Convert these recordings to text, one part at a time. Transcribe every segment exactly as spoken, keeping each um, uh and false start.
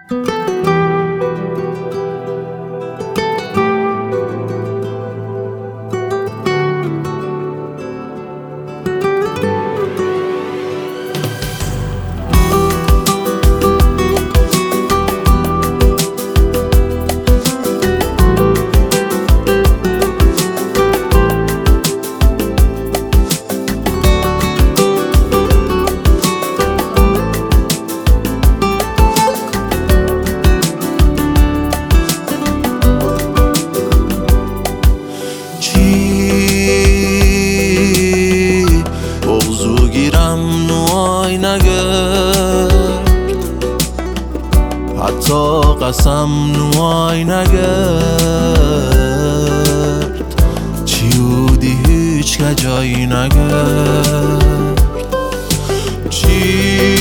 حتی قسم نوای نگرد چیودی هیچ که جایی نگرد چی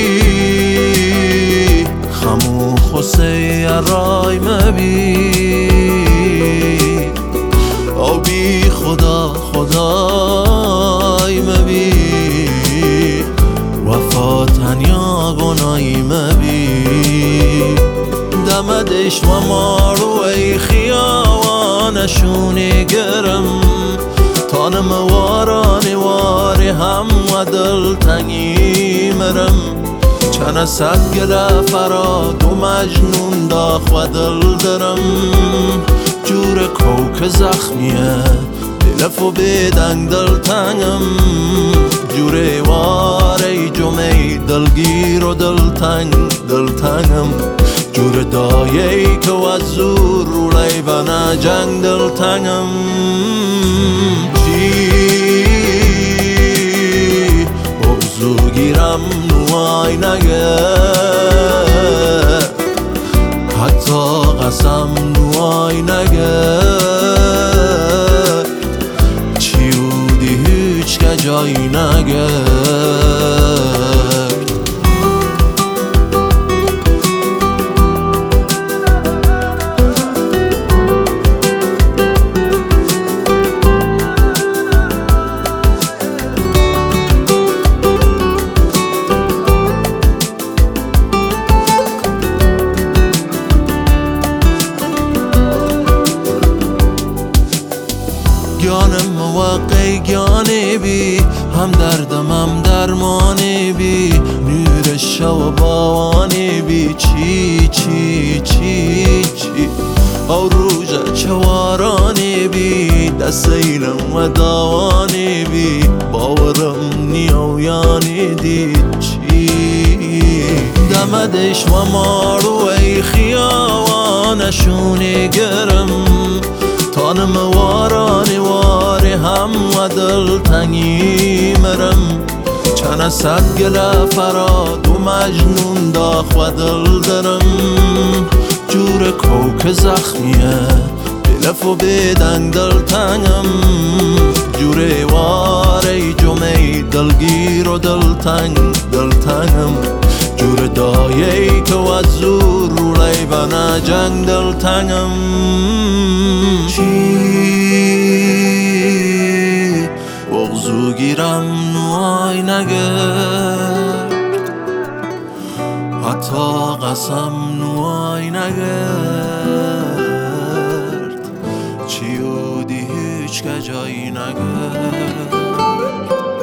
خمو خوسته رای مبی او بی خدا خدای مبی وفا تنیا گناهی مبی دمدش و مارو ای خیاوانشونی گرم تانم وارانی واری هم و دل تنگی مرم چند صد گله فراد و مجنون داخ و دل درم جور کوک زخمیه دلف و بیدنگ دل تنگم جور واری جمعی دلگیر و دل تنگ دل تنگم جور دایه‌ای که از زور رو لیبنه جنگ دل تنگم چی بغزو گیرم نوای نگرد حتی قسم نوای نگرد چیودی هیچ که جایی نگرد گیانم موقع گیانه بی هم دردم هم درمانه بی نور شو باوانه بی چی چی چی چی او روژه چوارانه بی دستیلم و داوانه بی باورم نیویانه دی چی دمدش و مارو ای خیاوانشونی گرم تانم وارانی واری هم و دل تنگی مرم چند صد گله فراد و مجنون داخ و دل درم جور کوک زخمیه دلف و بیدنگ دل تنگم جور واری جمعی دلگیر و دل تنگ دل تنگم جور دایه‌ای که از زور رو لیبنه جنگ دل تنگم چی بغزو گیرم نوای نگرد حتی قسم نوای نگرد چیودی هیچ که جایی نگرد